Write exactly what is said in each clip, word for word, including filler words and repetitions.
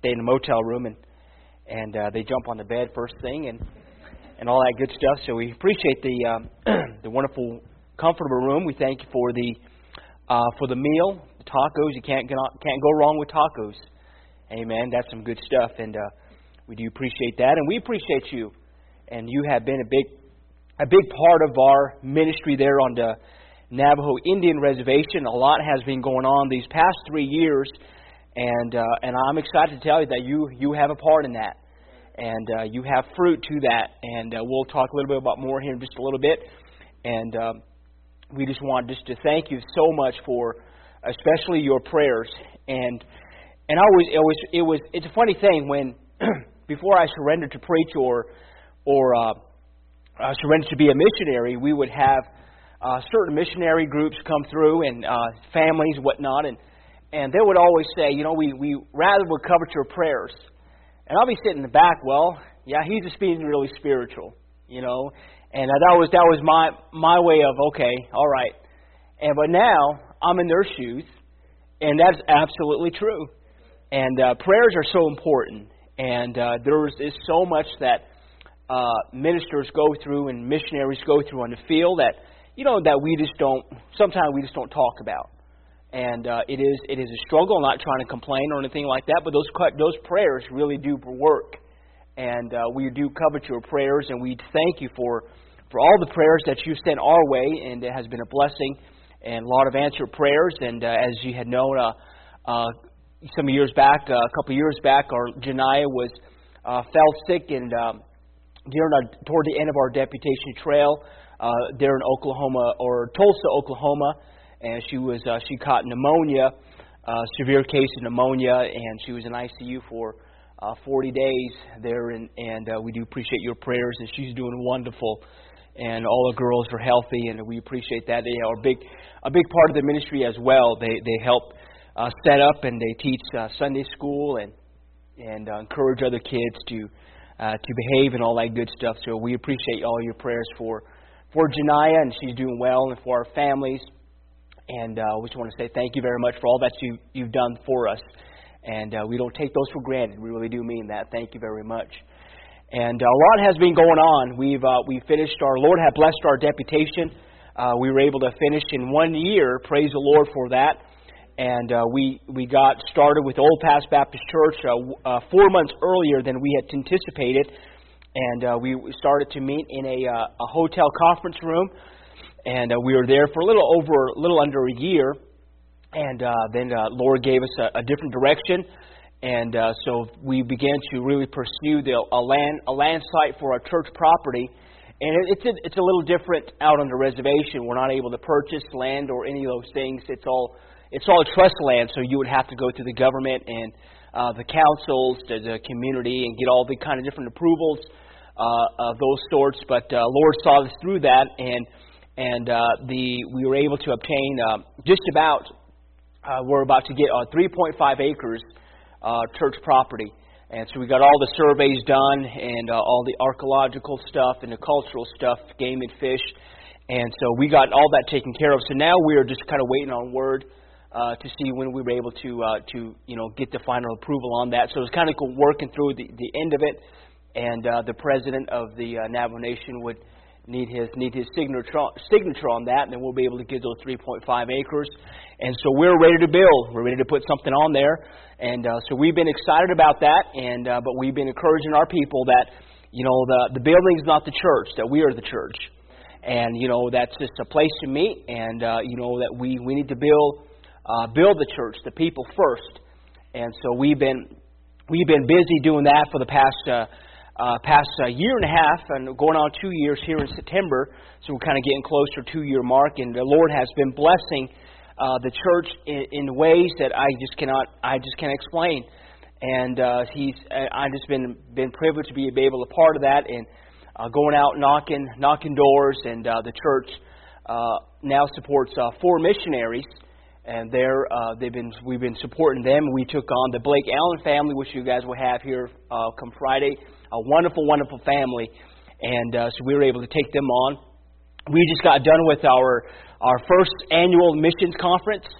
stay in a motel room, and and uh, they jump on the bed first thing, and and all that good stuff. So we appreciate the um, the wonderful, comfortable room. We thank you for the uh, for the meal, the tacos. You can't get on, can't go wrong with tacos. Amen. That's some good stuff, and uh, we do appreciate that, and we appreciate you. And you have been a big a big part of our ministry there on the Navajo Indian Reservation. A lot has been going on these past three years, and uh, and I'm excited to tell you that you you have a part in that, and uh, you have fruit to that. And uh, we'll talk a little bit about more here in just a little bit. And uh, we just want just to thank you so much for, especially your prayers. And and I always it was it was it's a funny thing when before I surrendered to preach or or uh, uh, surrendered to be a missionary, we would have uh, certain missionary groups come through and uh, families, whatnot, and and they would always say, you know, we we rather would covet your prayers. And I'll be sitting in the back. Well, yeah, he's just being really spiritual, you know. And uh, that was that was my my way of okay, all right. And but now I'm in their shoes, and that's absolutely true. And uh, prayers are so important, and uh, there is, is so much that uh, ministers go through and missionaries go through on the field that you know that we just don't. Sometimes we just don't talk about. And uh, it is it is a struggle. I'm not trying to complain or anything like that, but those those prayers really do work, and uh, we do covet your prayers, and we thank you for for all the prayers that you sent our way, and it has been a blessing and a lot of answered prayers. And uh, as you had known, uh, uh, some years back, uh, a couple of years back, our Janiyah was uh, fell sick, and um, during our, toward the end of our deputation trail, uh, there in Oklahoma or Tulsa, Oklahoma. And she was uh, she caught pneumonia, uh, severe case of pneumonia, and she was in I C U for uh, forty days there. And, and uh, we do appreciate your prayers, and she's doing wonderful. And all the girls are healthy, and we appreciate that. They are a big a big part of the ministry as well. They they help uh, set up, and they teach uh, Sunday school and and uh, encourage other kids to uh, to behave and all that good stuff. So we appreciate all your prayers for for Janiyah, and she's doing well, and for our families. And uh, we just want to say thank you very much for all that you, you've done for us. And uh, we don't take those for granted. We really do mean that. Thank you very much. And uh, a lot has been going on. We've uh, we finished, our Lord had blessed our deputation. Uh, we were able to finish in one year. Praise the Lord for that. And uh, we, we got started with Old Pass Baptist Church uh, uh, four months earlier than we had anticipated. And uh, we started to meet in a, uh, a hotel conference room. And uh, we were there for a little over, a little under a year, and uh, then uh, Lord gave us a, a different direction, and uh, so we began to really pursue the a land a land site for our church property, and it, it's a, it's a little different out on the reservation. We're not able to purchase land or any of those things. It's all it's all trust land, so you would have to go through the government and uh, the councils, the, the community, and get all the kind of different approvals uh, of those sorts. But uh, Lord saw us through that, and And uh, the we were able to obtain uh, just about, uh, we're about to get uh, three point five acres uh, church property. And so we got all the surveys done and uh, all the archaeological stuff and the cultural stuff, game and fish. And so we got all that taken care of. So now we are just kind of waiting on word uh, to see when we were able to, uh, to you know, get the final approval on that. So it's kind of working through the, the end of it. And uh, the president of the uh, Navajo Nation would need his need his signature signature on that, and then we'll be able to get those three point five acres. And so we're ready to build. We're ready to put something on there. And uh, so we've been excited about that, and uh, but we've been encouraging our people that, you know, the, the building is not the church, that we are the church. And, you know, that's just a place to meet, and, uh, you know, that we, we need to build uh, build the church, the people first. And so we've been, we've been busy doing that for the past uh Uh, past a year and a half, and going on two years here in September, so we're kind of getting closer to two-year mark, and the Lord has been blessing uh, the church in, in ways that I just cannot, I just can't explain. And uh, He's, I've just been been privileged to be able to be a part of that, and uh, going out knocking knocking doors, and uh, the church uh, now supports uh, four missionaries. And they're, uh, they've been, we've been supporting them. We took on the Blake Allen family, which you guys will have here uh, come Friday. A wonderful, wonderful family. And uh, so we were able to take them on. We just got done with our our first annual missions conference.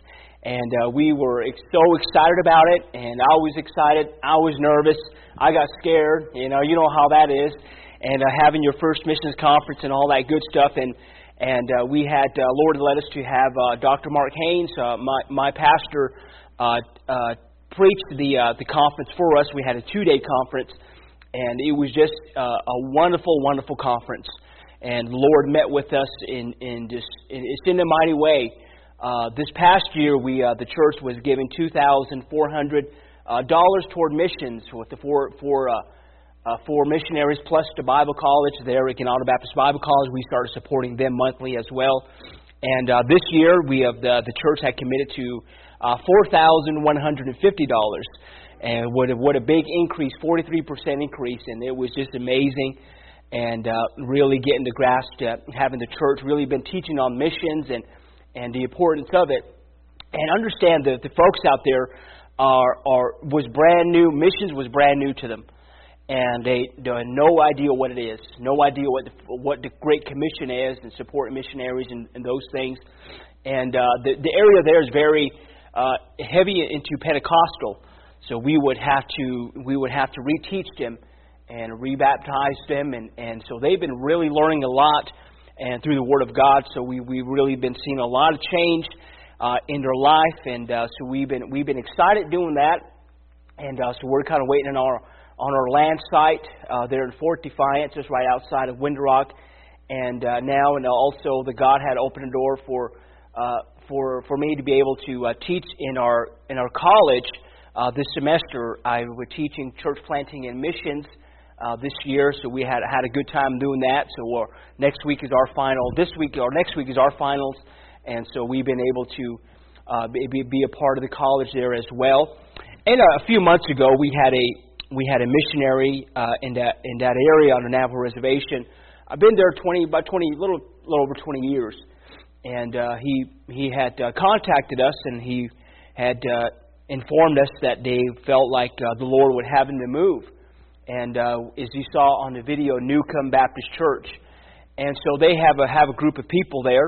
And uh, we were ex- so excited about it, and I was excited, I was nervous, I got scared, you know, you know how that is, and uh, having your first missions conference and all that good stuff, and and uh, we had, uh, Lord led us to have uh, Doctor Mark Haynes, uh, my, my pastor, uh, uh, preach the uh, the conference for us. We had a two-day conference, and it was just uh, a wonderful, wonderful conference. And the Lord met with us in in just in, it's in a mighty way. Uh, this past year, we uh, the church was giving two thousand four hundred uh, dollars toward missions with the four for uh, uh, four missionaries plus the Bible College there, Rican Auto Baptist Bible College. We started supporting them monthly as well. And uh, this year, we have the the church had committed to uh, four thousand one hundred and fifty dollars, and what a, what a big increase, forty three percent increase, and it was just amazing. And uh, really getting to grasp uh, having the church really been teaching on missions and and the importance of it, and understand that the folks out there are are was brand new. Missions was brand new to them, and they, they had no idea what it is, no idea what the, what the Great Commission is, and supporting missionaries and, and those things. And uh, the the area there is very uh, heavy into Pentecostal, so we would have to we would have to reteach them and rebaptize them, and, and so they've been really learning a lot, and through the Word of God. So we we've really been seeing a lot of change uh, in their life, and uh, so we've been we've been excited doing that, and uh, so we're kind of waiting on our on our land site uh, there in Fort Defiance, just right outside of Windrock, and uh, now and also the God had opened a door for uh, for for me to be able to uh, teach in our in our college uh, this semester. I was teaching church planting and missions. Uh, this year, so we had had a good time doing that. So uh, next week is our final. This week or next week is our finals, and so we've been able to uh, be, be a part of the college there as well. And uh, a few months ago, we had a we had a missionary uh, in that in that area on the Navajo reservation. I've been there twenty about twenty little little over twenty years, and uh, he he had uh, contacted us, and he had uh, informed us that they felt like uh, the Lord would have him to move. And uh, as you saw on the video, Newcomb Baptist Church, and so they have a have a group of people there,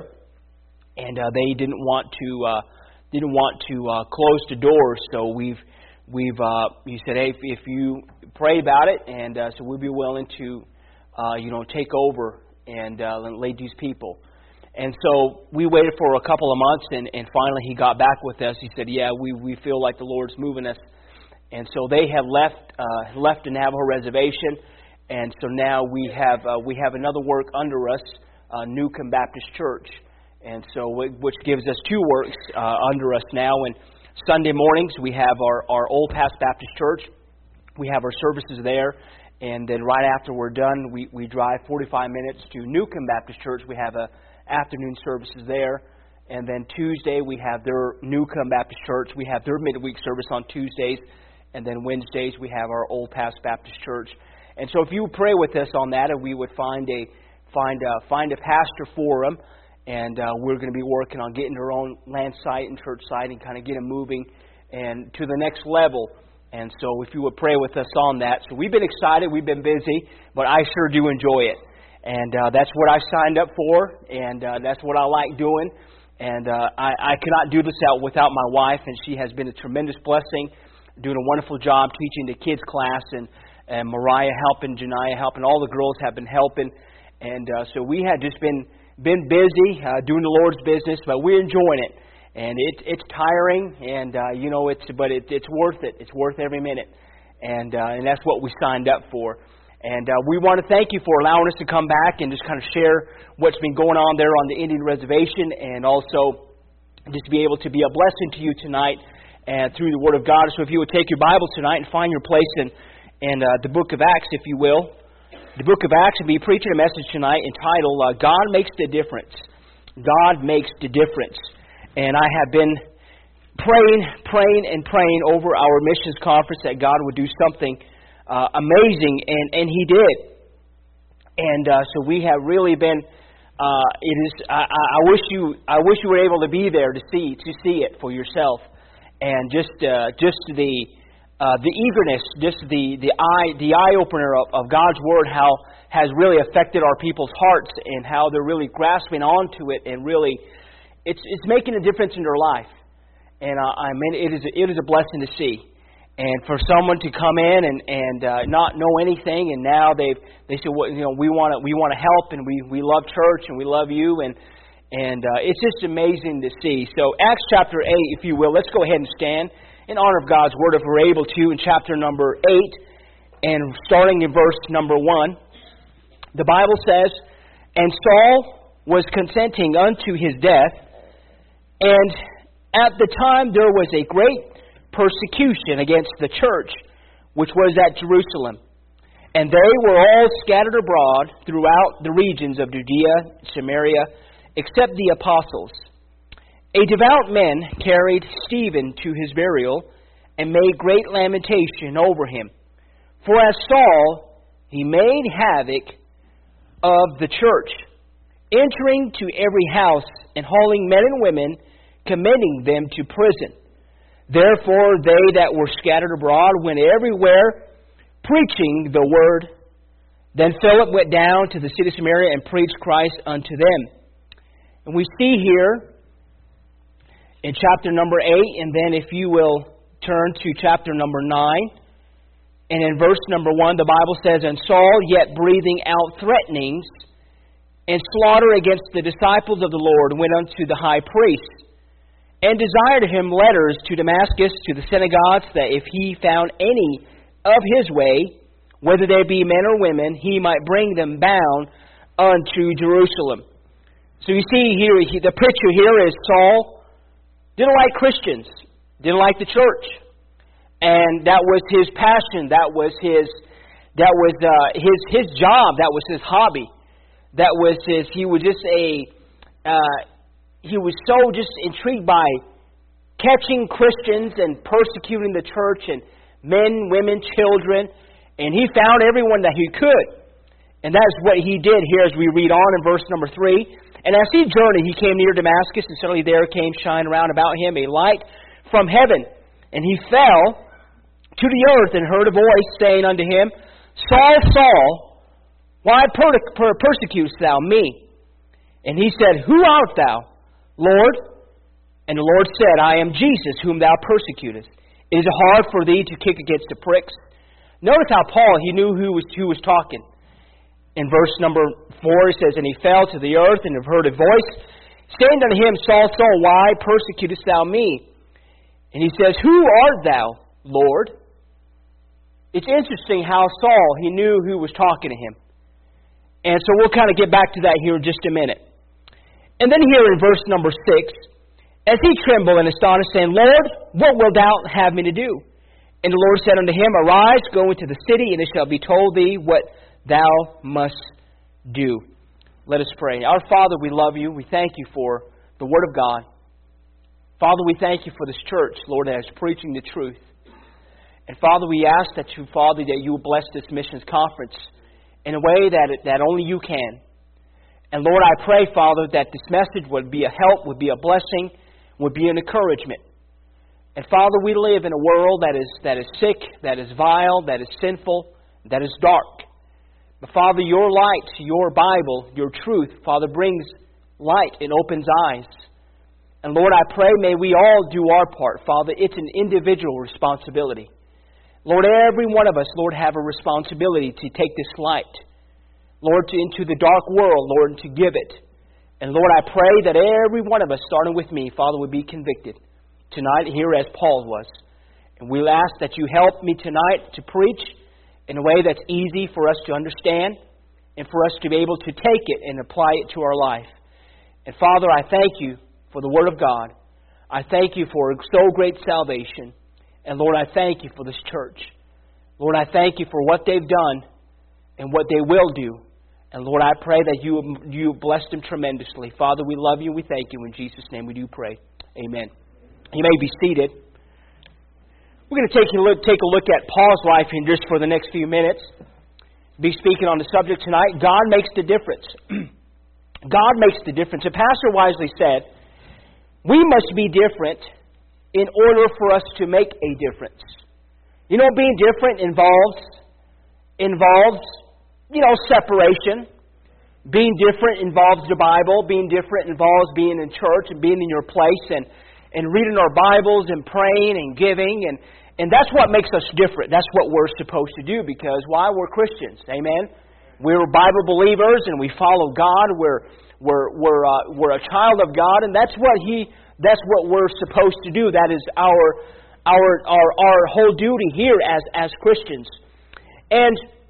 and uh, they didn't want to uh, didn't want to uh, close the doors. So we've we've uh, he said, hey, if, if you pray about it, and uh, so we'll be willing to uh, you know take over and uh, lead these people. And so we waited for a couple of months, and, and finally he got back with us. He said, yeah, we we feel like the Lord's moving us. And so they have left uh, left the Navajo reservation, and so now we have uh, we have another work under us, uh, Newcomb Baptist Church, and so which gives us two works uh, under us now. And Sunday mornings we have our, our Old Pass Baptist Church. We have our services there, and then right after we're done, we, we drive forty-five minutes to Newcomb Baptist Church. We have a afternoon services there, and then Tuesday we have their Newcomb Baptist Church. We have their midweek service on Tuesdays. And then Wednesdays we have our Old Pass Baptist Church. And so if you would pray with us on that, and we would find a find a, find a pastor for them, and uh, we're going to be working on getting their own land site and church site and kind of get them moving and to the next level. And so if you would pray with us on that. So we've been excited, we've been busy, but I sure do enjoy it. And uh, that's what I signed up for, and uh, that's what I like doing. And uh, I, I cannot do this out without my wife, and she has been a tremendous blessing, doing a wonderful job teaching the kids class, and, and Mariah helping, Janiyah helping, all the girls have been helping, and uh, so we had just been been busy uh, doing the Lord's business, but we're enjoying it, and it, it's tiring, and uh, you know it's but it, it's worth it. It's worth every minute, and uh, and that's what we signed up for. And uh, we want to thank you for allowing us to come back and just kind of share what's been going on there on the Indian reservation, and also just be able to be a blessing to you tonight. And through the Word of God. So if you would take your Bible tonight and find your place in, in uh, the book of Acts, if you will. The book of Acts, and be preaching a message tonight entitled, uh, God Makes the Difference. God Makes the Difference. And I have been praying, praying, and praying over our missions conference that God would do something uh, amazing, and, and He did. And uh, so we have really been, uh, it is, I, I wish you I wish you were able to be there to see to see it for yourself. And just uh, just the uh, the eagerness, just the the eye the eye opener of, of God's Word, how has really affected our people's hearts, and how they're really grasping onto it, and really it's it's making a difference in their life. And uh, I mean, it is a, it is a blessing to see. And for someone to come in and and uh, not know anything, and now they they say, well, you know, we want to we want to help, and we we love church, and we love you, and and uh, it's just amazing to see. So Acts chapter eight, if you will, let's go ahead and stand in honor of God's word, if we're able to, in chapter number eight, and starting in verse number one, the Bible says, "And Saul was consenting unto his death, and at the time there was a great persecution against the church, which was at Jerusalem. And they were all scattered abroad throughout the regions of Judea, Samaria, except the apostles. A devout man carried Stephen to his burial, and made great lamentation over him. For as Saul, he made havoc of the church, entering to every house, and hauling men and women, committing them to prison. Therefore they that were scattered abroad went everywhere, preaching the word. Then Philip went down to the city of Samaria and preached Christ unto them." And we see here in chapter number eight, and then if you will turn to chapter number nine, and in verse number one, the Bible says, "And Saul, yet breathing out threatenings and slaughter against the disciples of the Lord, went unto the high priest, and desired him letters to Damascus, to the synagogues, that if he found any of his way, whether they be men or women, he might bring them bound unto Jerusalem." So you see here, the picture here is Saul didn't like Christians, didn't like the church, and that was his passion. That was his, that was uh, his his job. That was his hobby. That was his. He was just a. Uh, He was so just intrigued by catching Christians and persecuting the church and men, women, children. And he found everyone that he could. And that's what he did here as we read on in verse number three. "And as he journeyed, he came near Damascus, and suddenly there came shine round about him a light from heaven. And he fell to the earth and heard a voice saying unto him, Saul, Saul, why per- per- persecutest thou me? And he said, Who art thou, Lord? And the Lord said, I am Jesus, whom thou persecutest. Is it hard for thee to kick against the pricks? Notice how Paul, he knew who was, who was talking. In verse number four, it says, And he fell to the earth, and heard a voice, saying unto him, Saul, Saul, why persecutest thou me? And he says, Who art thou, Lord? It's interesting how Saul, he knew who was talking to him. And so we'll kind of get back to that here in just a minute. And then here in verse number six, as he trembled and astonished, saying, Lord, what wilt thou have me to do? And the Lord said unto him, Arise, go into the city, and it shall be told thee what thou must do. Let us pray. Our Father, we love you. We thank you for the Word of God. Father, we thank you for this church, Lord, that is preaching the truth. And Father, we ask that you, Father, that you will bless this missions conference in a way that, it, that only you can. And Lord, I pray, Father, that this message would be a help, would be a blessing, would be an encouragement. And Father, we live in a world that is that is sick, that is vile, that is sinful, that is dark. But Father, your light, your Bible, your truth, Father, brings light and opens eyes. And Lord, I pray, may we all do our part. Father, it's an individual responsibility. Lord, every one of us, Lord, have a responsibility to take this light, Lord, to, into the dark world, Lord, and to give it. And Lord, I pray that every one of us, starting with me, Father, would be convicted tonight here as Paul was. And we'll ask that you help me tonight to preach in a way that's easy for us to understand and for us to be able to take it and apply it to our life. And Father, I thank you for the Word of God. I thank you for so great salvation. And Lord, I thank you for this church. Lord, I thank you for what they've done and what they will do. And Lord, I pray that you you bless them tremendously. Father, we love you. We thank you. In Jesus' name we do pray. Amen. You may be seated. We're going to take a look, take a look at Paul's life in just for the next few minutes. Be speaking on the subject tonight. God makes the difference. God makes the difference. A pastor wisely said, we must be different in order for us to make a difference. You know, being different involves, involves, you know, separation. Being different involves the Bible. Being different involves being in church and being in your place. And, and reading our Bibles and praying and giving. And, and that's what makes us different. That's what we're supposed to do because why? We're Christians. Amen? We're Bible believers and we follow God. We're, we're, we're, uh, we're a child of God, and that's what He, that's what we're supposed to do. That is our, our, our, our whole duty here as, as Christians. And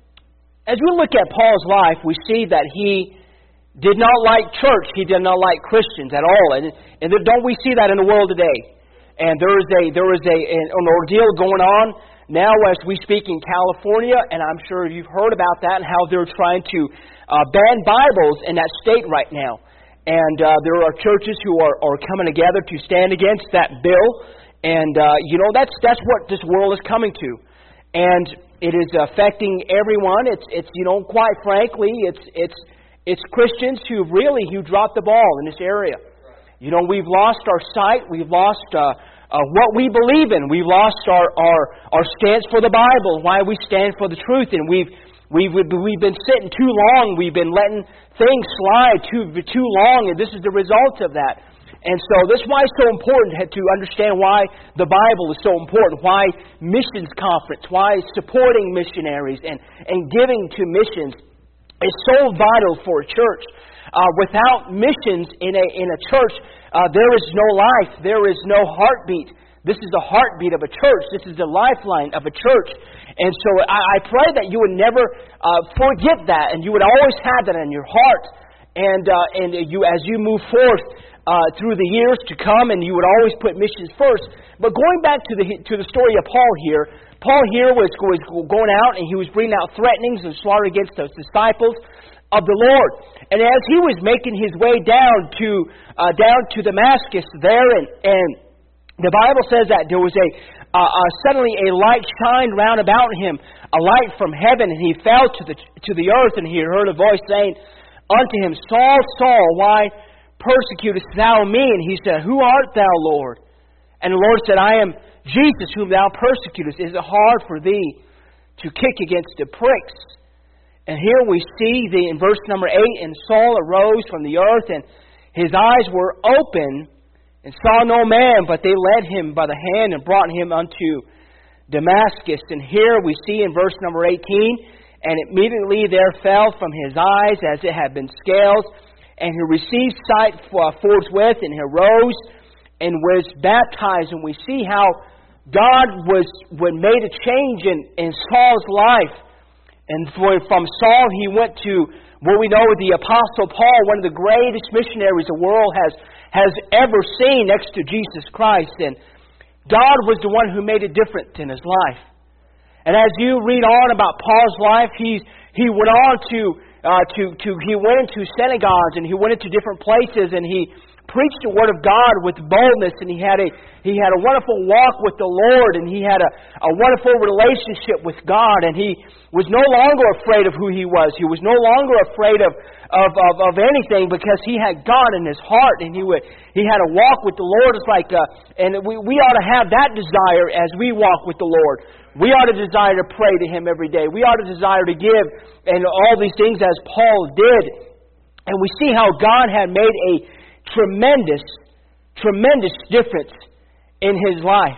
as we look at Paul's life, we see that he did not like church. He did not like Christians at all. And, and don't we see that in the world today? And there is a there is a an, an ordeal going on now as we speak in California, and I'm sure you've heard about that and how they're trying to uh, ban Bibles in that state right now. And uh, there are churches who are, are coming together to stand against that bill. And uh, you know that's that's what this world is coming to. And it is affecting everyone. It's, it's you know, quite frankly, it's it's it's Christians who really who dropped the ball in this area. You know, we've lost our sight. We've lost uh, uh, what we believe in. We've lost our, our our stance for the Bible. Why we stand for the truth, and we've we've we've been sitting too long. We've been letting things slide too too long, and this is the result of that. And so this is why it's so important to understand why the Bible is so important, why missions conference, why supporting missionaries and, and giving to missions is so vital for a church. Uh, without missions in a in a church, uh, there is no life, there is no heartbeat. This is the heartbeat of a church. This is the lifeline of a church. And so I, I pray that you would never uh, forget that, and you would always have that in your heart. And uh, and you, as you move forth Uh, through the years to come, and you would always put missions first. But going back to the to the story of Paul here, Paul here was, was going out and he was bringing out threatenings and slaughter against the disciples of the Lord. And as he was making his way down to uh, down to Damascus there, and, and the Bible says that there was a uh, uh, suddenly a light shined round about him, a light from heaven, and he fell to the to the earth, and he heard a voice saying unto him, Saul, Saul, why persecutest thou me? And he said, Who art thou, Lord? And the Lord said, I am Jesus whom thou persecutest. Is it hard for thee to kick against the pricks? And here we see the in verse number eight, and Saul arose from the earth, and his eyes were open, and saw no man, but they led him by the hand and brought him unto Damascus. And here we see in verse number eighteen, and immediately there fell from his eyes as it had been scales, and he received sight forthwith, and he arose and was baptized. And we see how God was when made a change in, in Saul's life. And for, from Saul he went to what we know the Apostle Paul, one of the greatest missionaries the world has, has ever seen next to Jesus Christ. And God was the one who made a difference in his life. And as you read on about Paul's life, he's, he went on to Uh, to, to he went into synagogues, and he went into different places, and he preached the Word of God with boldness, and he had a he had a wonderful walk with the Lord, and he had a, a wonderful relationship with God, and he was no longer afraid of who he was. He was no longer afraid of of, of, of anything because he had God in his heart, and he would he had a walk with the Lord. It's like uh, and we we ought to have that desire as we walk with the Lord. We ought to desire to pray to Him every day. We ought to desire to give and all these things as Paul did. And we see how God had made a tremendous, tremendous difference in his life.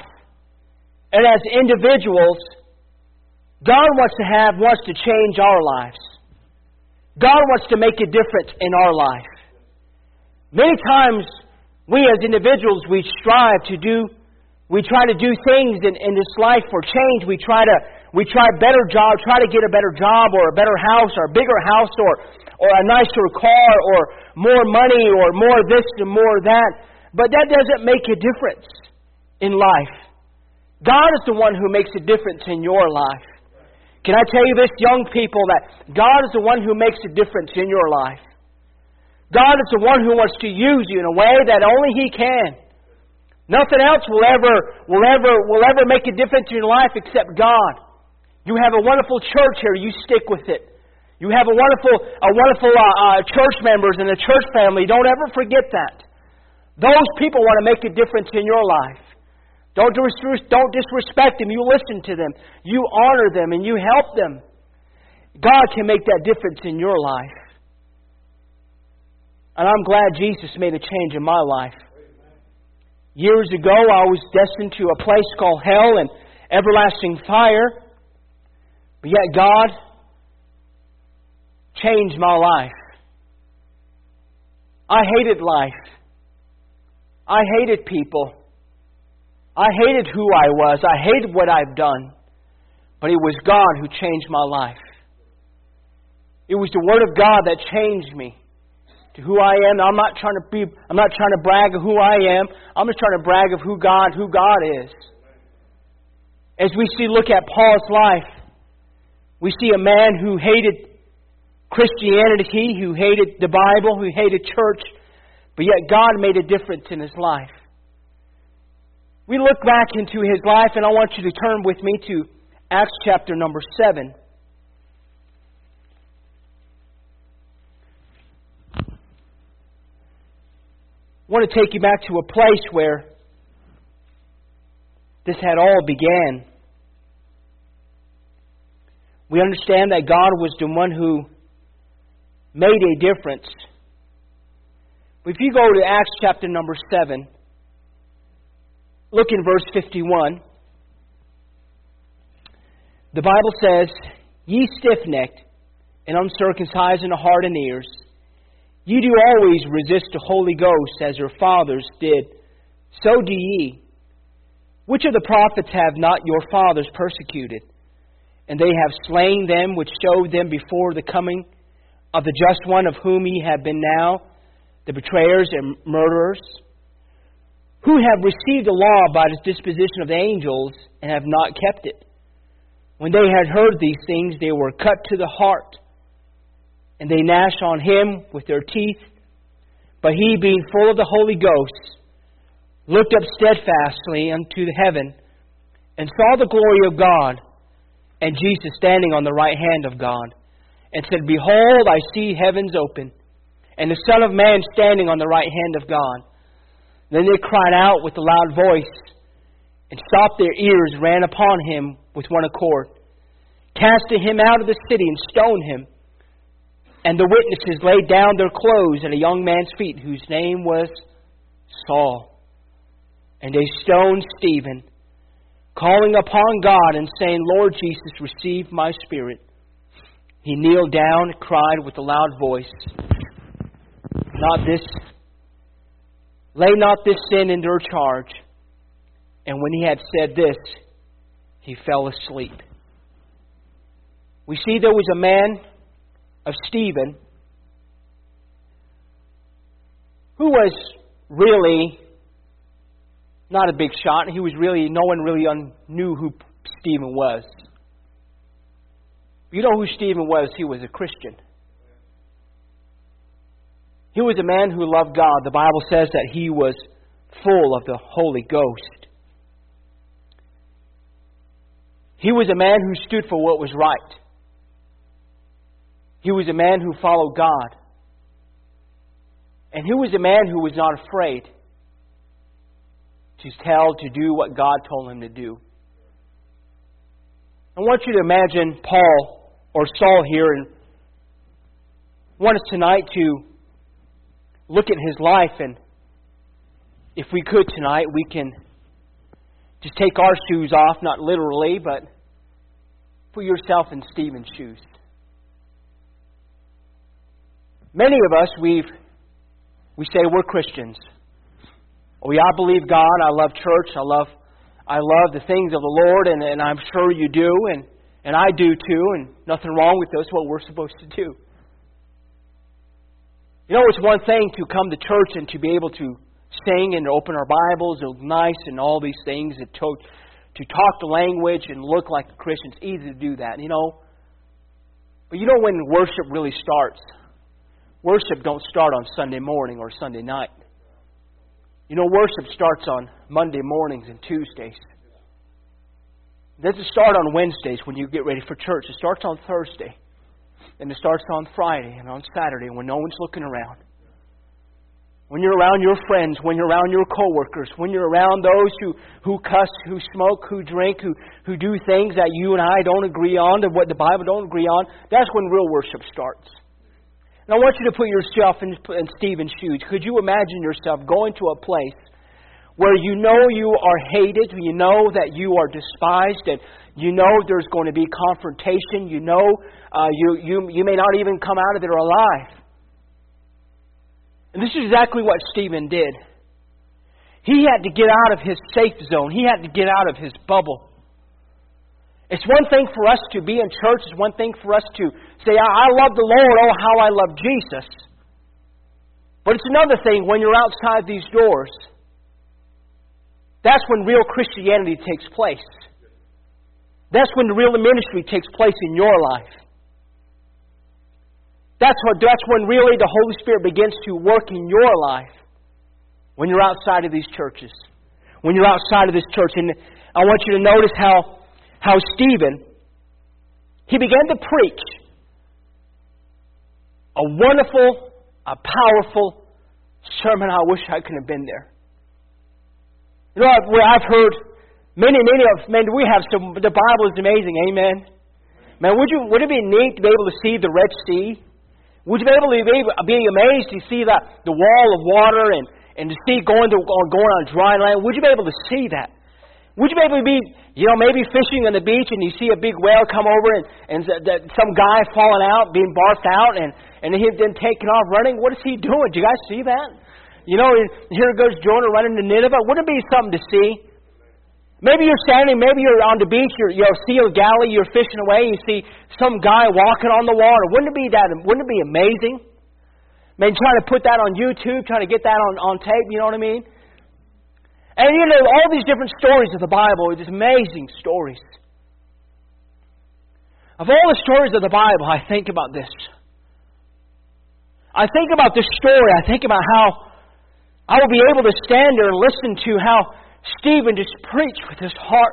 And as individuals, God wants to have, wants to change our lives. God wants to make a difference in our life. Many times, we as individuals, we strive to do We try to do things in, in this life for change. We try to we try a better job, try to get a better job or a better house or a bigger house or or a nicer car or more money or more this and more that. But that doesn't make a difference in life. God is the one who makes a difference in your life. Can I tell you this, young people, that God is the one who makes a difference in your life. God is the one who wants to use you in a way that only He can. Nothing else will ever will ever will ever make a difference in your life except God. You have a wonderful church here. You stick with it. You have a wonderful a wonderful uh, uh, church members and a church family. Don't ever forget that. Those people want to make a difference in your life. Don't dis- don't disrespect them. You listen to them. You honor them and you help them. God can make that difference in your life. And I'm glad Jesus made a change in my life. Years ago, I was destined to a place called hell and everlasting fire. But yet God changed my life. I hated life. I hated people. I hated who I was. I hated what I've done. But it was God who changed my life. It was the Word of God that changed me to who I am. I'm not trying to be I'm not trying to brag of who I am. I'm just trying to brag of who God, who God is. As we see look at Paul's life, we see a man who hated Christianity, who hated the Bible, who hated church, but yet God made a difference in his life. We look back into his life, and I want you to turn with me to Acts chapter number seven. I want to take you back to a place where this had all began. We understand that God was the one who made a difference. But if you go to Acts chapter number seven, look in verse fifty-one. The Bible says, "Ye stiff-necked and uncircumcised in the heart and ears, ye do always resist the Holy Ghost, as your fathers did. So do ye. Which of the prophets have not your fathers persecuted? And they have slain them which showed them before the coming of the just one, of whom ye have been now the betrayers and murderers, who have received the law by the disposition of the angels, and have not kept it. When they had heard these things, they were cut to the heart, and they gnashed on him with their teeth. But he, being full of the Holy Ghost, looked up steadfastly unto the heaven, and saw the glory of God, and Jesus standing on the right hand of God, and said, Behold, I see heavens open, and the Son of Man standing on the right hand of God. Then they cried out with a loud voice, and stopped their ears, ran upon him with one accord, casting him out of the city, and stoned him. And the witnesses laid down their clothes at a young man's feet, whose name was Saul. And they stoned Stephen, calling upon God, and saying, Lord Jesus, receive my spirit. He kneeled down and cried with a loud voice, Not this, lay not this sin in their charge. And when he had said this, he fell asleep. We see there was a man of Stephen who was really not a big shot. He was really, no one really un, knew who Stephen was. You know who Stephen was? He was a Christian. He was a man who loved God. The Bible says that he was full of the Holy Ghost. He was a man who stood for what was right. He was a man who followed God. And he was a man who was not afraid to tell, to do what God told him to do. I want you to imagine Paul or Saul here, and I want us tonight to look at his life, and if we could tonight, we can just take our shoes off, not literally, but put yourself in Stephen's shoes. Many of us, we've we say we're Christians. Oh, yeah, I believe God. I love church. I love I love the things of the Lord, and, and I'm sure you do, and, and I do too, and nothing wrong with this, what we're supposed to do. You know, it's one thing to come to church and to be able to sing and open our Bibles, look nice and all these things, and to, to talk the language and look like a Christian. It's easy to do that, you know. But you know when worship really starts? Worship don't start on Sunday morning or Sunday night. You know, worship starts on Monday mornings and Tuesdays. It doesn't start on Wednesdays when you get ready for church. It starts on Thursday. And it starts on Friday and on Saturday when no one's looking around. When you're around your friends, when you're around your coworkers, when you're around those who, who cuss, who smoke, who drink, who, who do things that you and I don't agree on, and what the Bible don't agree on, that's when real worship starts. And I want you to put yourself in, in Stephen's shoes. Could you imagine yourself going to a place where you know you are hated, you know that you are despised, and you know there's going to be confrontation, you know uh, you, you, you may not even come out of there alive. And this is exactly what Stephen did. He had to get out of his safe zone. He had to get out of his bubble. It's one thing for us to be in church. It's one thing for us to say, I love the Lord, oh, how I love Jesus. But it's another thing when you're outside these doors. That's when real Christianity takes place. That's when the real ministry takes place in your life. That's what, that's when really the Holy Spirit begins to work in your life. When you're outside of these churches. When you're outside of this church. And I want you to notice how, how Stephen, he began to preach a wonderful, a powerful sermon. I wish I could have been there. You know, I've, I've heard many, many of, man, we have some, the Bible is amazing, amen? Man, would you, would it be neat to be able to see the Red Sea? Would you be able to be, be amazed to see the, the wall of water and, and to see going, to, going on dry land? Would you be able to see that? Would you be able to be, you know, maybe fishing on the beach and you see a big whale come over and, and that some guy falling out, being barfed out, and, and he's then taking off running? What is he doing? Do you guys see that? You know, here goes Jonah running to Nineveh. Wouldn't it be something to see? Maybe you're standing, maybe you're on the beach, you're, you're Sea of Galilee, you're fishing away, and you see some guy walking on the water. Wouldn't it be that? Wouldn't it be amazing? Man, trying to put that on YouTube, trying to get that on, on tape, you know what I mean? And you know, all these different stories of the Bible are just amazing stories. Of all the stories of the Bible, I think about this. I think about this story. I think about how I will be able to stand there and listen to how Stephen just preached with his heart.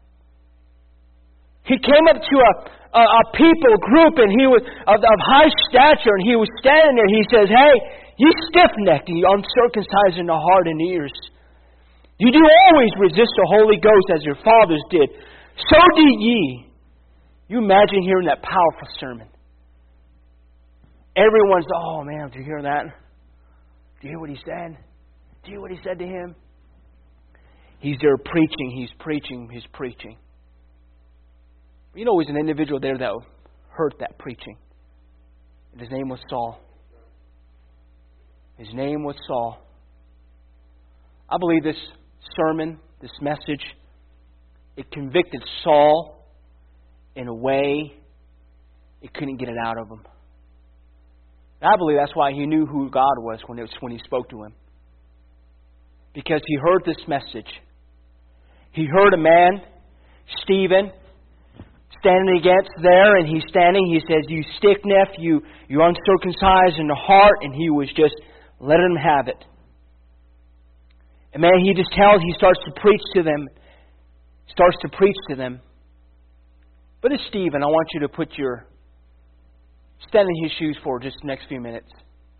He came up to a, a, a people group and he was of, of high stature, and he was standing there. He says, "Hey, you stiff-necked and you uncircumcised in the heart and ears. You do always resist the Holy Ghost as your fathers did. So did ye." You imagine hearing that powerful sermon. Everyone's, oh man, did you hear that? Do you hear what he said? Do you hear what he said to him? He's there preaching, he's preaching, he's preaching. You know, there's an individual there that heard that preaching. His name was Saul. His name was Saul. I believe this sermon, this message, it convicted Saul in a way it couldn't get it out of him. And I believe that's why he knew who God was when it was when he spoke to him. Because he heard this message. He heard a man, Stephen, standing against there, and he's standing, he says, "You stiff-necked, you, you uncircumcised in the heart," and he was just letting them have it. And man, he just tells, he starts to preach to them. Starts to preach to them. But as Stephen, I want you to put your, stand in his shoes for just the next few minutes.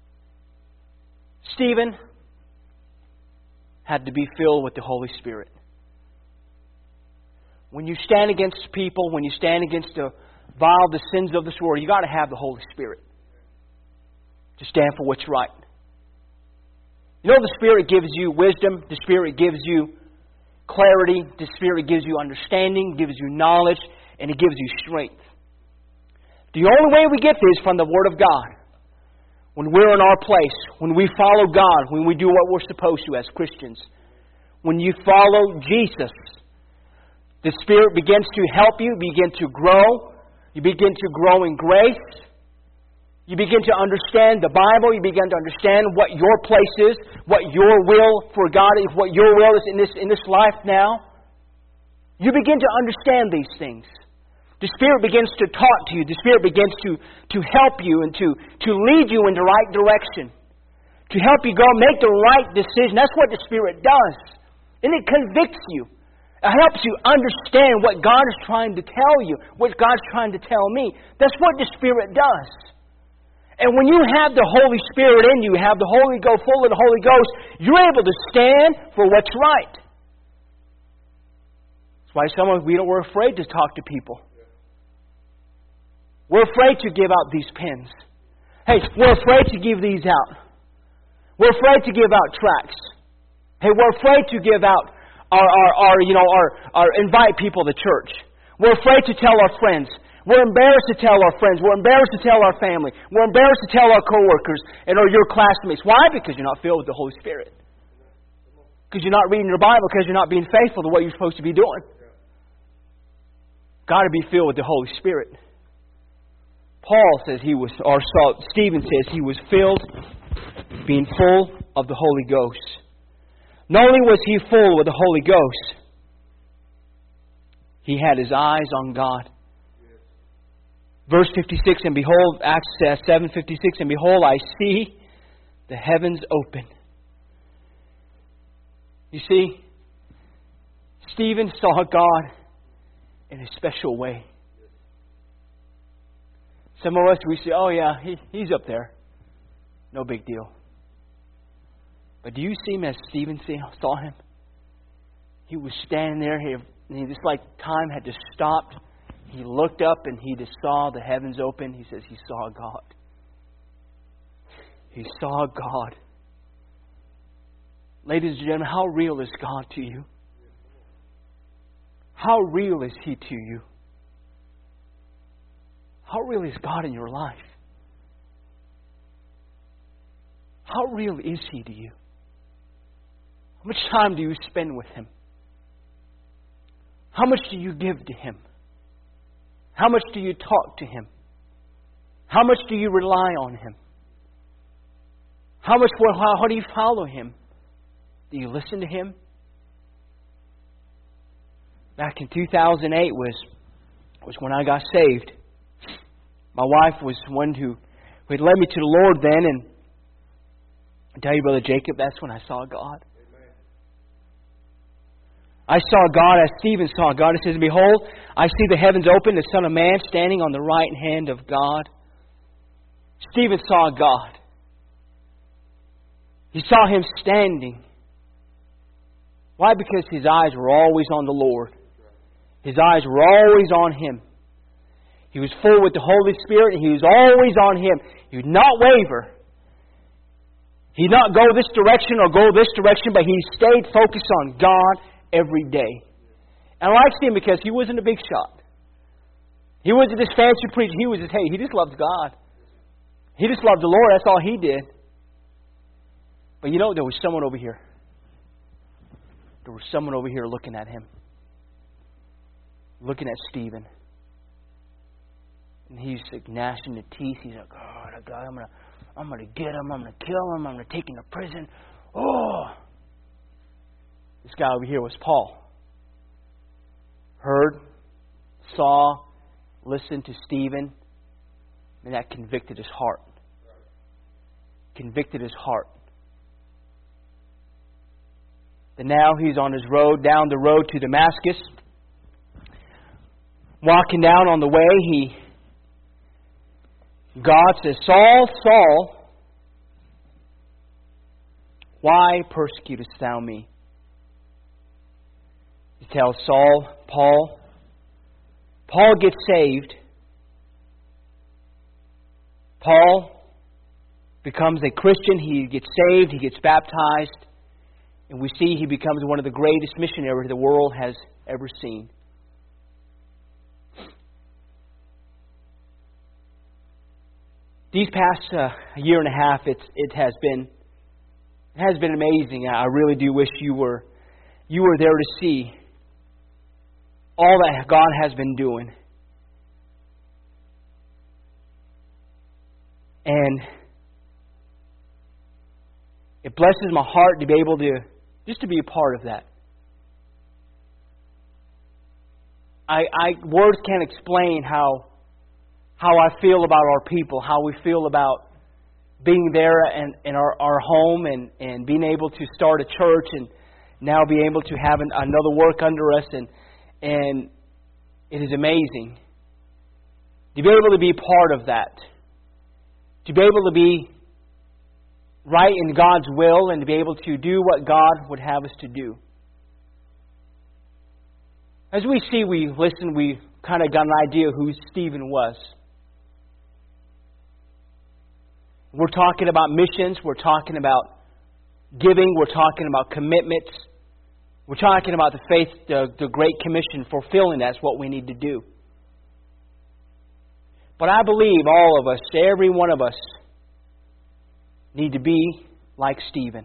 Stephen had to be filled with the Holy Spirit. When you stand against people, when you stand against the vile, the sins of this world, you got to have the Holy Spirit to stand for what's right. You know, the Spirit gives you wisdom. The Spirit gives you clarity. The Spirit gives you understanding, gives you knowledge, and it gives you strength. The only way we get this is from the Word of God. When we're in our place, when we follow God, when we do what we're supposed to as Christians, when you follow Jesus, the Spirit begins to help you, begin to grow. You begin to grow in grace. You begin to understand the Bible. You begin to understand what your place is, what your will for God is, what your will is in this, in this life now. You begin to understand these things. The Spirit begins to talk to you. The Spirit begins to, to help you and to, to lead you in the right direction. To help you go make the right decision. That's what the Spirit does. And it convicts you. It helps you understand what God is trying to tell you, what God's trying to tell me. That's what the Spirit does. And when you have the Holy Spirit in you, have the Holy Ghost, full of the Holy Ghost, you're able to stand for what's right. That's why some of us, we don't, we're afraid to talk to people. We're afraid to give out these pens. Hey, we're afraid to give these out. We're afraid to give out tracts. Hey, we're afraid to give out our, our, our you know, our, our invite people to church. We're afraid to tell our friends. We're embarrassed to tell our friends. We're embarrassed to tell our family. We're embarrassed to tell our coworkers and or your classmates. Why? Because you're not filled with the Holy Spirit. Because you're not reading your Bible. Because you're not being faithful to what you're supposed to be doing. Got to be filled with the Holy Spirit. Paul says he was, or Stephen says he was filled, being full of the Holy Ghost. Not only was he full with the Holy Ghost, he had his eyes on God. Verse fifty-six, and behold, Acts seven fifty-six, and behold, I see the heavens open. You see, Stephen saw God in a special way. Some of us, we say, oh yeah, he, he's up there. No big deal. But do you see him as Stephen saw him? He was standing there, he, he just like time had just stopped. He looked up and he just saw the heavens open. He says he saw God. He saw God. Ladies and gentlemen, how real is God to you? How real is He to you? How real is God in your life? How real is He to you? How much time do you spend with Him? How much do you give to Him? How much do you talk to Him? How much do you rely on Him? How much? How, how do you follow Him? Do you listen to Him? Back in two thousand eight was was when I got saved. My wife was one who, who had led me to the Lord then, and I tell you, Brother Jacob, that's when I saw God. I saw God as Stephen saw God. It says, behold, I see the heavens open, the Son of Man standing on the right hand of God. Stephen saw God. He saw Him standing. Why? Because his eyes were always on the Lord. His eyes were always on Him. He was full with the Holy Spirit, and He was always on Him. He would not waver. He did not go this direction or go this direction, but He stayed focused on God every day. And I liked Him because He wasn't a big shot. He wasn't this fancy preacher. He was just, hey, He just loved God. He just loved the Lord. That's all He did. But you know, there was someone over here. There was someone over here looking at Him. Looking at Stephen. And he's like gnashing the teeth. He's like, oh, God, I'm going to I'm gonna get him. I'm going to kill him. I'm going to take him to prison. Oh! This guy over here was Paul. Heard, saw, listened to Stephen, and that convicted his heart. Convicted his heart. And now he's on his road, down the road to Damascus. Walking down on the way, he God says, Saul, Saul, why persecutest thou me? He tells Saul, Paul. Paul gets saved. Paul becomes a Christian. He gets saved. He gets baptized. And we see he becomes one of the greatest missionaries the world has ever seen. These past uh, year and a half, it's it has been it has been amazing. I really do wish you were you were there to see all that God has been doing. And it blesses my heart to be able to just to be a part of that. I, I words can't explain how how I feel about our people, how we feel about being there in, in our, our home and, and being able to start a church and now be able to have an, another work under us. And, and it is amazing to be able to be part of that. To be able to be right in God's will and to be able to do what God would have us to do. As we see, we listen, we kind of got an idea who Stephen was. We're talking about missions. We're talking about giving. We're talking about commitments. We're talking about the faith, the, the Great Commission, fulfilling that's what we need to do. But I believe all of us, every one of us, need to be like Stephen.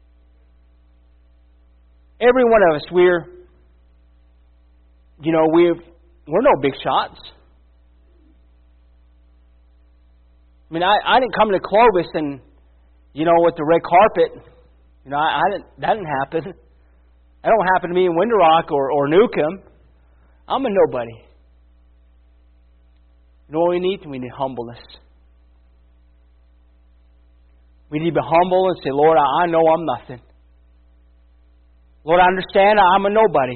Every one of us, we're, you know, we're, we're no big shots. I mean, I, I didn't come to Clovis and, you know, with the red carpet. You know, I, I didn't, that didn't happen. That don't happen to me in Window Rock or, or Newcomb. I'm a nobody. You know what we need? We need humbleness. We need to be humble and say, Lord, I, I know I'm nothing. Lord, I understand I'm a nobody.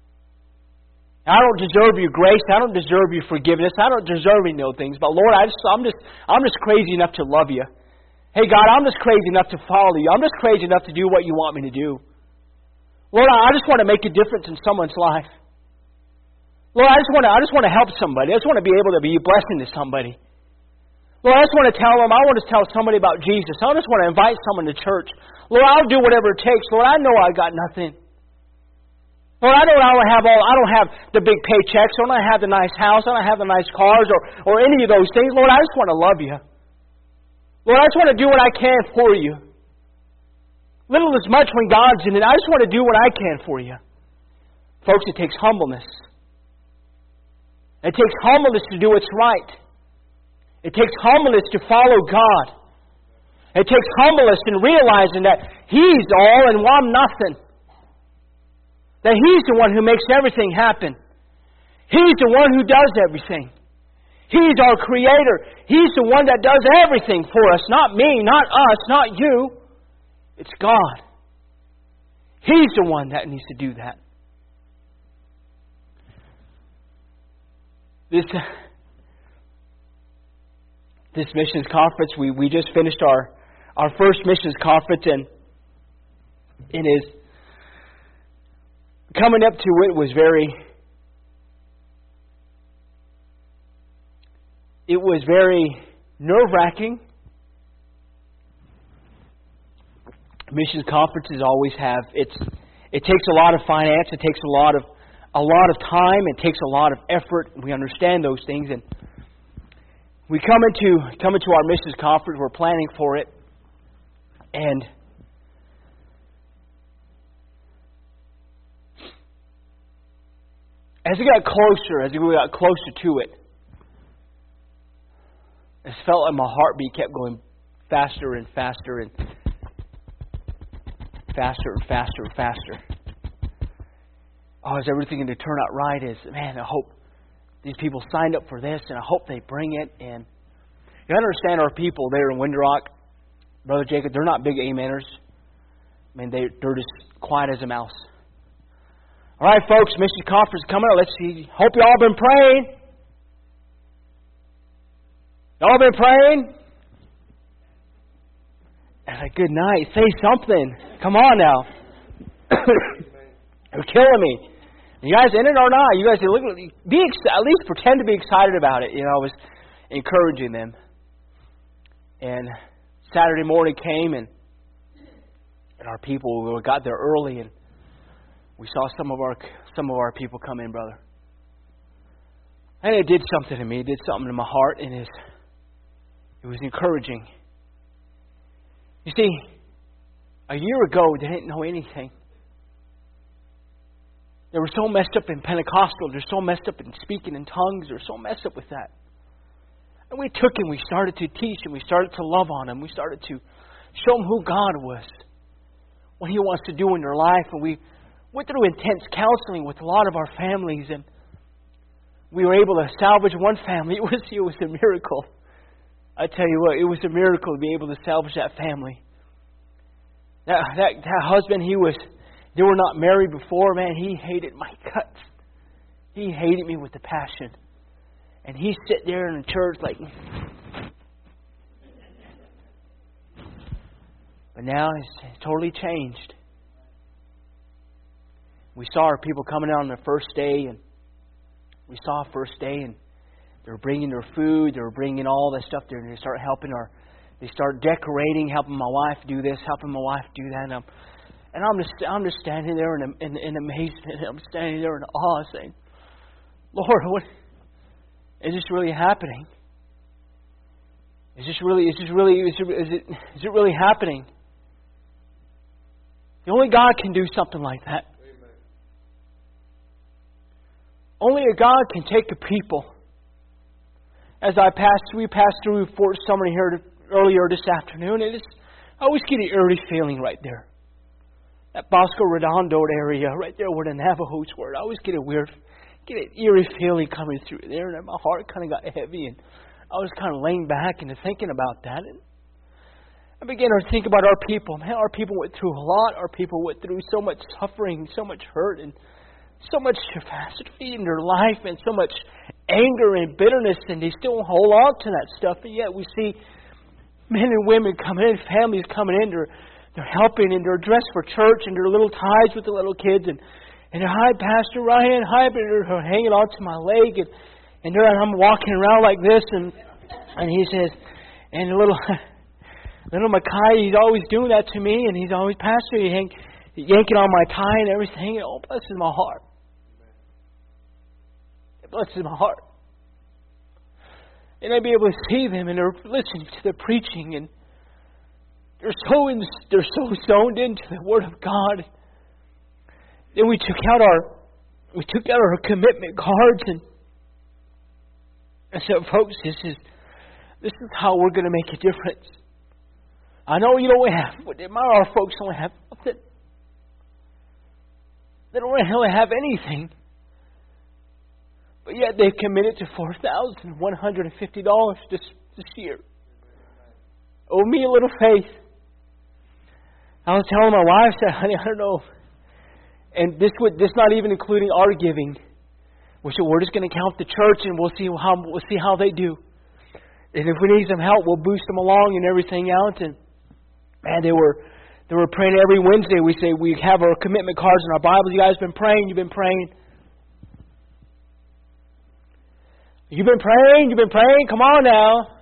I don't deserve your grace. I don't deserve your forgiveness. I don't deserve any of those things. But Lord, I just, I'm just, I'm just crazy enough to love you. Hey God, I'm just crazy enough to follow you. I'm just crazy enough to do what you want me to do. Lord, I just want to make a difference in someone's life. Lord, I just want to, I just want to help somebody. I just want to be able to be a blessing to somebody. Lord, I just want to tell them, I want to tell somebody about Jesus. I just want to invite someone to church. Lord, I'll do whatever it takes. Lord, I know I got nothing. Lord, I know I don't have all, I don't have the big paychecks. I don't have the nice house. I don't have the nice cars or, or any of those things. Lord, I just want to love you. Lord, I just want to do what I can for you. Little as much when God's in it. I just want to do what I can for you. Folks, it takes humbleness. It takes humbleness to do what's right. It takes humbleness to follow God. It takes humbleness in realizing that He's all and I'm nothing. That He's the one who makes everything happen. He's the one who does everything. He's our Creator. He's the one that does everything for us. Not me, not us, not you. It's God. He's the one that needs to do that. This, this missions conference, we, we just finished our, our first missions conference, and it is coming up to it was very it was very nerve-wracking. Missions conferences always have it's it takes a lot of finance, it takes a lot of a lot of time, it takes a lot of effort. We understand those things, and we come into come into our missions conference, we're planning for it, and as we got closer, as we got closer to it, it felt like my heartbeat kept going faster and faster and faster and faster and faster. Oh, is everything going to turn out right? Is man, I hope these people signed up for this, and I hope they bring it. And you understand our people there in Window Rock, Brother Jacob, they're not big ameners. I mean, they, they're just quiet as a mouse. All right, folks, mission conference coming up. Let's see. Hope you all been praying. Y'all been praying? And like, good night. Say something. Come on now. You're killing me. You guys in it or not? You guys look, be ex- at least pretend to be excited about it. You know, I was encouraging them. And Saturday morning came, and and our people got there early, and we saw some of our some of our people come in, brother. And it did something to me. It did something to my heart, and it, it was encouraging. You see, a year ago, they didn't know anything. They were so messed up in Pentecostal. They're so messed up in speaking in tongues. They're so messed up with that. And we took him. We started to teach him. We started to love on him. We started to show them who God was, what He wants to do in their life. And we went through intense counseling with a lot of our families, and we were able to salvage one family. It was it was a miracle. I tell you what, it was a miracle to be able to salvage that family. That that, that husband, he was they were not married before. Man, he hated my guts. He hated me with a passion. And he'd sit there in the church like. But now it's totally changed. We saw our people coming out on the first day, and we saw first day, and they were bringing their food, they were bringing all that stuff there, and they started helping our they start decorating, helping my wife do this, helping my wife do that. And I'm, and I'm just I'm just standing there in, in, in amazement. I'm standing there in awe, saying, Lord, what is this really happening? Is this really? Is this really? Is it? Is it, is it really happening? The only God can do something like that. Amen. Only a God can take a people. As I passed, we passed through Fort Sumner here earlier this afternoon, and it's, I always get an eerie feeling right there. That Bosco Redondo area, right there where the Navajos were. I always get a weird, get an eerie feeling coming through there, and my heart kind of got heavy, and I was kind of laying back and thinking about that. And I began to think about our people. Man, our people went through a lot. Our people went through so much suffering, so much hurt, and so much capacity in their life, and so much anger and bitterness, and they still hold on to that stuff. And yet we see men and women coming in, families coming in, they're, they're helping, and they're dressed for church, and they're little ties with the little kids, and, and they're, hi, Pastor Ryan, hi, but they're hanging on to my leg, and, and they're, I'm walking around like this, and and he says, and the little little Mackay, he's always doing that to me, and he's always, Pastor, he hang, yanking on my tie and everything. It all blesses my heart. It blesses my heart. And I'd be able to see them, and they're listening to the preaching, and they're so in, they're so zoned into the Word of God. Then we took out our we took out our commitment cards, and I said, folks, this is this is how we're going to make a difference. I know you don't have, our folks don't have nothing. They don't really have anything. But yet they've committed to four thousand one hundred fifty dollars this, this year. Oh, me a little faith. I was telling my wife, I said, honey, I don't know. And this would this not even including our giving. We said, we're just going to count the church, and we'll see how we'll see how they do. And if we need some help, we'll boost them along and everything else. And man, they were they were praying every Wednesday. We say we have our commitment cards in our Bibles. You guys been praying. You've been praying. You've been praying. You've been praying. Come on now.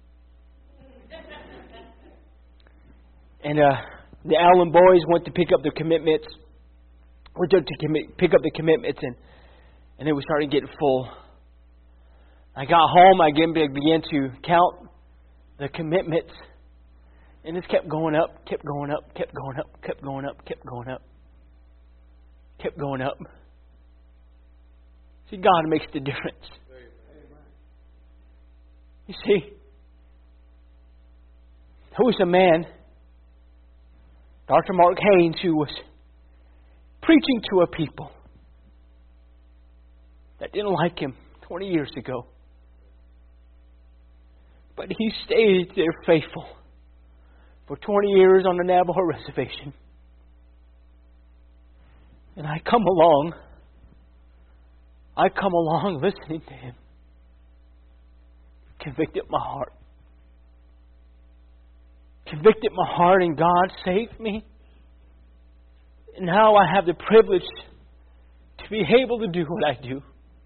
And uh, the Allen boys went to pick up their commitments. We took to commit, pick up the commitments, and and then we started getting full. I got home. I again began to count the commitments, and it kept going up, kept going up, kept going up, kept going up, kept going up, kept going up. See, God makes the difference. You see, there was a man, Doctor Mark Haynes, who was preaching to a people that didn't like him twenty years ago. But he stayed there faithful for twenty years on the Navajo reservation. And I come along, I come along listening to him. Convicted my heart. Convicted my heart, and God saved me. And now I have the privilege to be able to do what I do.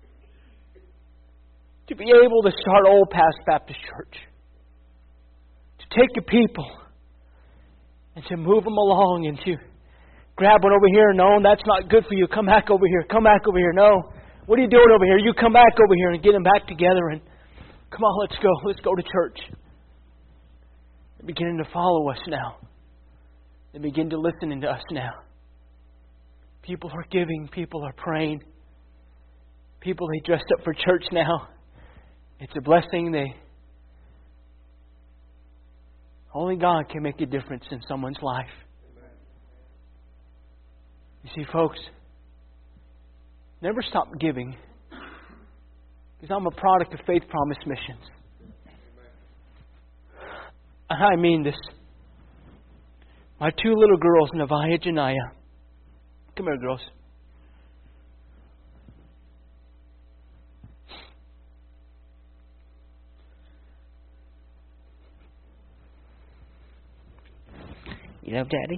To be able to start Old Pass Baptist Church. To take the people and to move them along, and to grab one over here. No, that's not good for you. Come back over here. Come back over here. No. What are you doing over here? You come back over here, and get them back together, and come on, let's go. Let's go to church. They're beginning to follow us now. They begin to listen to us now. People are giving. People are praying. People, they dressed up for church now. It's a blessing. They only God can make a difference in someone's life. You see, folks, never stop giving. Because I'm a product of Faith Promise Missions. And I mean this. My two little girls, Nevaeh and Janiyah. Come here, girls. You love Daddy?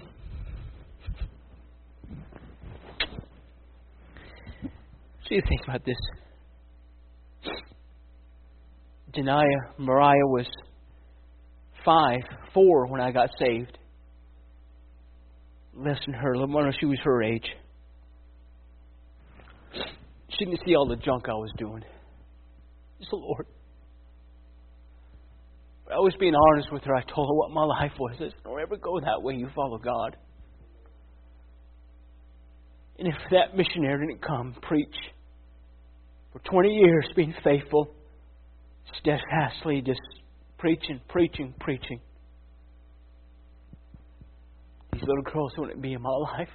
What do you think about this? Janiyah, Mariah was five, four when I got saved. Less than her. When she was her age. She didn't see all the junk I was doing. Just the Lord. But I was being honest with her. I told her what my life was. I said, don't ever go that way. You follow God. And if that missionary didn't come, preach for twenty years, being faithful, steadfastly, just preaching, preaching, preaching, these little girls wouldn't be in my life.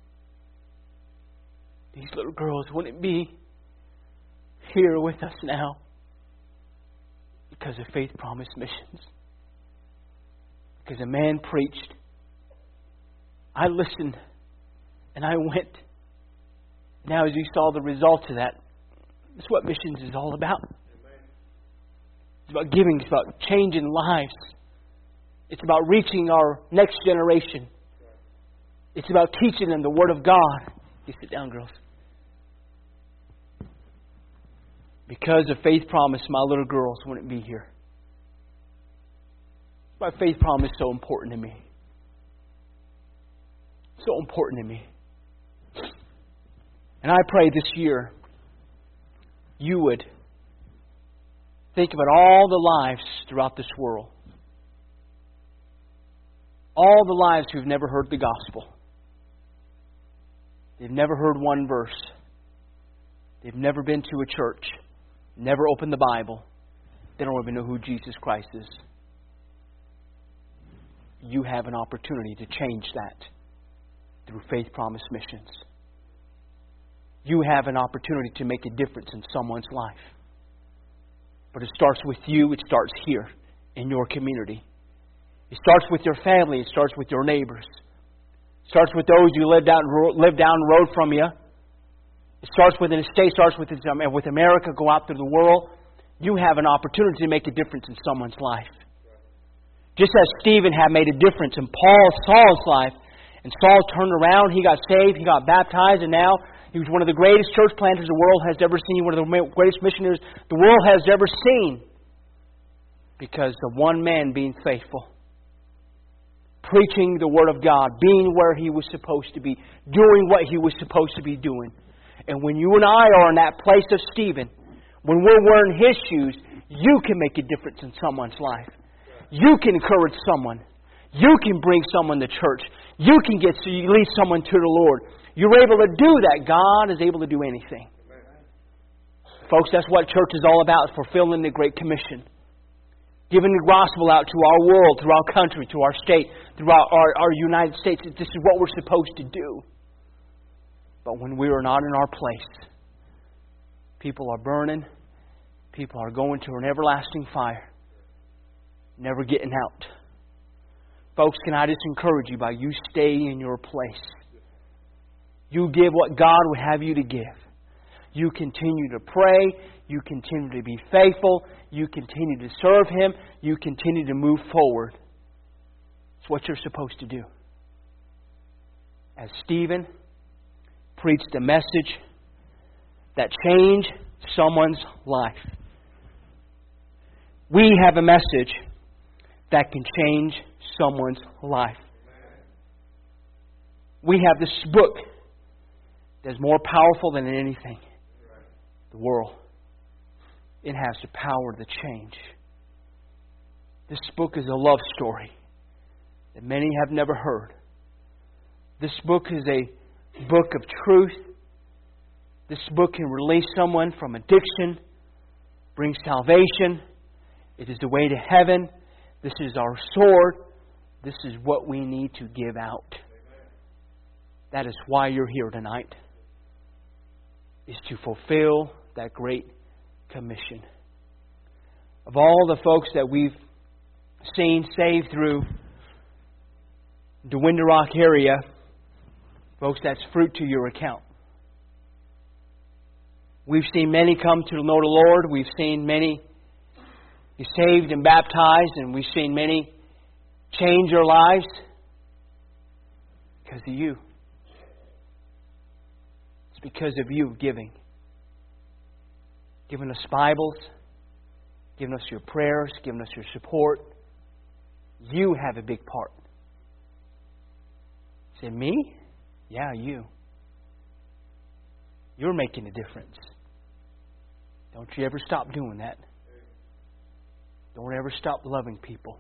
These little girls wouldn't be here with us now because of Faith Promise Missions. Because a man preached. I listened and I went. Now as you saw the results of that, that's what missions is all about. It's about giving. It's about changing lives. It's about reaching our next generation. It's about teaching them the Word of God. You sit down, girls. Because of Faith Promise, my little girls wouldn't be here. That's why Faith Promise is so important to me. So important to me. And I pray this year you would think about all the lives throughout this world. All the lives who've never heard the gospel. They've never heard one verse. They've never been to a church. Never opened the Bible. They don't even know who Jesus Christ is. You have an opportunity to change that through Faith Promise Missions. You have an opportunity to make a difference in someone's life. But it starts with you. It starts here in your community. It starts with your family. It starts with your neighbors. It starts with those who live down, live down the road from you. It starts with an estate. It starts with, with America. Go out through the world. You have an opportunity to make a difference in someone's life. Just as Stephen had made a difference in Paul, Saul's life. And Saul turned around. He got saved. He got baptized. And now he was one of the greatest church planters the world has ever seen. One of the greatest missionaries the world has ever seen. Because of one man being faithful. Preaching the Word of God. Being where he was supposed to be. Doing what he was supposed to be doing. And when you and I are in that place of Stephen, when we're wearing his shoes, you can make a difference in someone's life. You can encourage someone. You can bring someone to church. You can get lead someone to the Lord. You're able to do that. God is able to do anything. Folks, that's what church is all about, fulfilling the Great Commission. Giving the gospel out to our world, to our country, to our state, throughout our, our United States. This is what we're supposed to do. But when we are not in our place, people are burning. People are going to an everlasting fire. Never getting out. Folks, can I just encourage you by you stay in your place. You give what God would have you to give. You continue to pray. You continue to be faithful. You continue to serve Him. You continue to move forward. It's what you're supposed to do. As Stephen preached a message that changed someone's life. We have a message that can change someone's life. We have this book that's more powerful than anything in the world. It has the power to change. This book is a love story that many have never heard. This book is a book of truth. This book can release someone from addiction, bring salvation. It is the way to heaven. This is our sword. This is what we need to give out. That is why you're here tonight, is to fulfill that great commission. Of all the folks that we've seen saved through the Window Rock area, folks, that's fruit to your account. We've seen many come to know the Lord. We've seen many be saved and baptized, and we've seen many change their lives because of you. It's because of you giving. Giving us Bibles, giving us your prayers, giving us your support. You have a big part. He said, me? Yeah, you. You're making a difference. Don't you ever stop doing that. Don't ever stop loving people.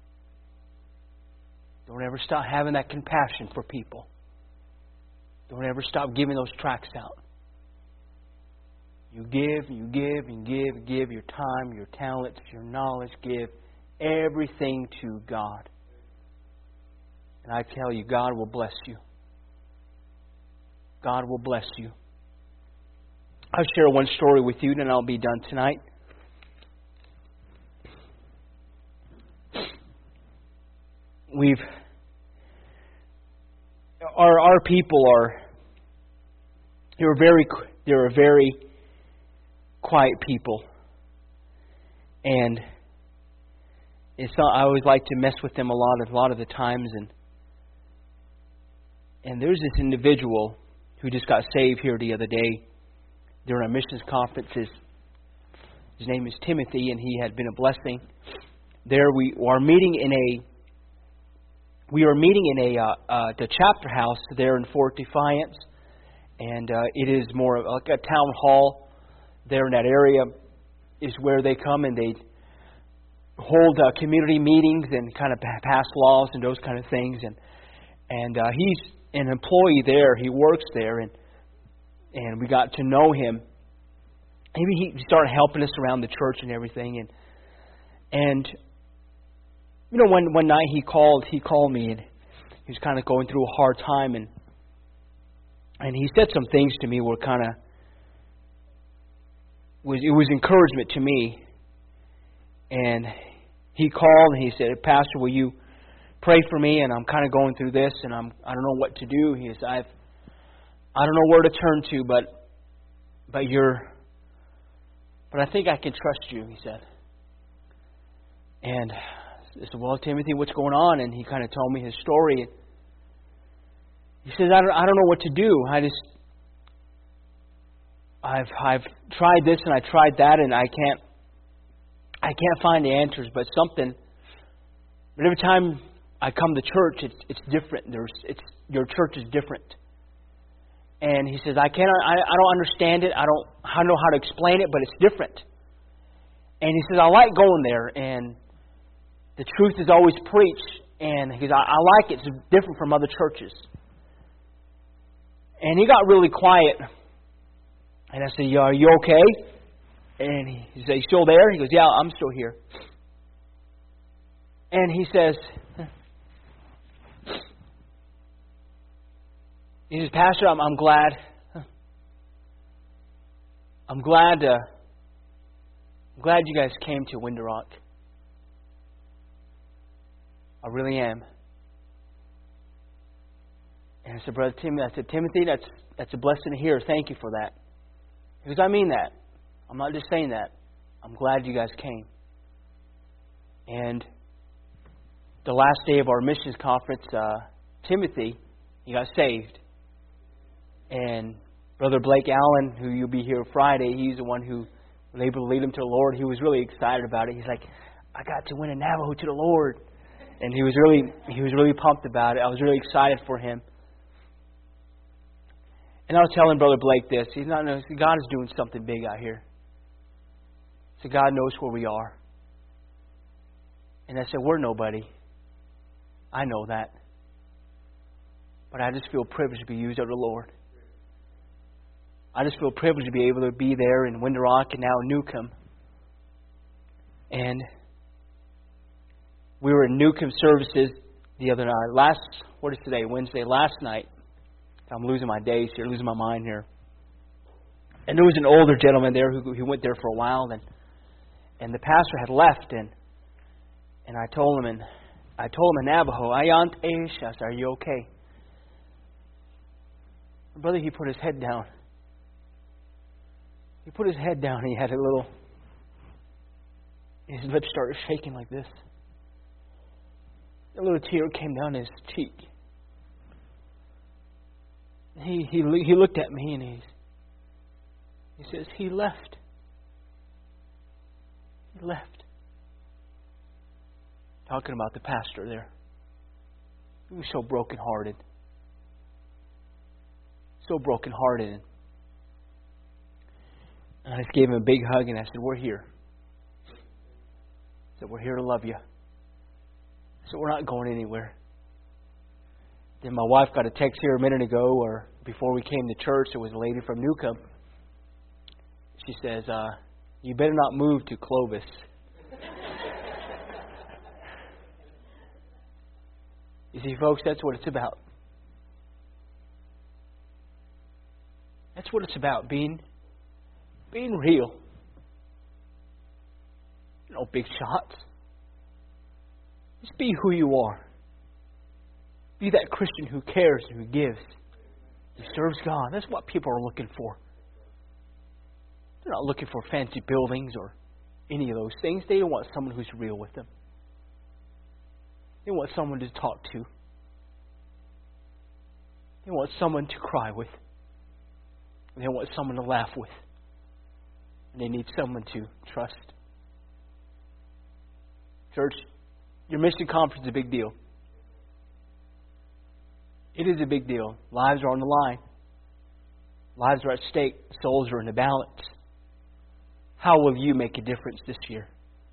Don't ever stop having that compassion for people. Don't ever stop giving those tracts out. You give, you give, and give, give your time, your talents, your knowledge, give everything to God. And I tell you, God will bless you. God will bless you. I'll share one story with you, then I'll be done tonight. We've our our people are they're very they're a very quiet people, and it's not, I always like to mess with them a lot a lot of the times, and and there's this individual who just got saved here the other day during a missions conference. His, his name is Timothy, and he had been a blessing. There we are meeting in a we are meeting in a uh, uh, the chapter house there in Fort Defiance, and uh, it is more like a town hall there in that area. Is where they come and they hold uh, community meetings and kind of pass laws and those kind of things. And and uh, he's an employee there. He works there, and and we got to know him. Maybe he started helping us around the church and everything. And and you know, one one night he called. He called me, and he was kind of going through a hard time, and and he said some things to me were kind of was it was encouragement to me. And he called and he said, "Pastor, will you pray for me? And I'm kind of going through this, and I'm I don't know what to do." He said, "I've I don't know where to turn to, but but you're but I think I can trust you," he said. And I said, "Well, Timothy, what's going on?" And he kind of told me his story. He says, "I don't I don't know what to do. I just I've I've tried this and I tried that, and I can't I can't find the answers, but something. But every time I come to church, it's it's different. There's it's your church is different." And he says, "I cannot. I, I don't understand it. I don't. I don't know how to explain it, but it's different." And he says, "I like going there, and the truth is always preached. And he goes, I, I like it. It's different from other churches." And he got really quiet. And I said, "Yeah, are you okay?" And he said, "You still there?" He goes, "Yeah, I'm still here." And he says, he says, "Pastor, I'm, I'm glad. I'm glad. Uh, I'm glad you guys came to Window Rock. I really am." And I said, "Brother Timothy," I said, "Timothy, that's that's a blessing to hear. Thank you for that." He goes, "I mean that. I'm not just saying that. I'm glad you guys came." And the last day of our missions conference, uh, Timothy, he got saved. And Brother Blake Allen, who you'll be here Friday, he's the one who was able to lead him to the Lord. He was really excited about it. He's like, "I got to win a Navajo to the Lord." And he was really he was really pumped about it. I was really excited for him. And I was telling Brother Blake this. He's not God is doing something big out here. So God knows where we are. And I said, "We're nobody. I know that. But I just feel privileged to be used of the Lord. I just feel privileged to be able to be there in Window Rock and now Newcomb." And we were in Newcomb services the other night. Last, what is today? Wednesday. Last night. I'm losing my days here, losing my mind here. And there was an older gentleman there who, who went there for a while, and and the pastor had left, and and I told him, and I told him in Navajo, "Ayant Eish." I said, "Are you okay?" Brother, he put his head down. He put his head down, and he had a little. His lips started shaking like this. A little tear came down his cheek. He he he looked at me and he he says, "He left. He left. talking about the pastor there. He was so brokenhearted. So brokenhearted. And I just gave him a big hug and I said, we're here. I said, we're here to love you. So we're not going anywhere. Then my wife got a text here a minute ago, or before we came to church, it was a lady from Newcomb. She says, uh, you better not move to Clovis. You see, folks, that's what it's about. That's what it's about, being, being real. No big shots. Just be who you are. Be that Christian who cares and who gives, who serves God. That's what people are looking for. They're not looking for fancy buildings or any of those things. They want someone who's real with them. They want someone to talk to. They want someone to cry with. They want someone to laugh with. And they need someone to trust. Church, your mission conference is a big deal. It is a big deal. Lives are on the line. Lives are at stake. Souls are in the balance. How will you make a difference this year?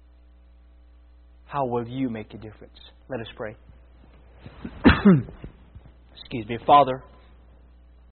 How will you make a difference? Let us pray. Excuse me. Father,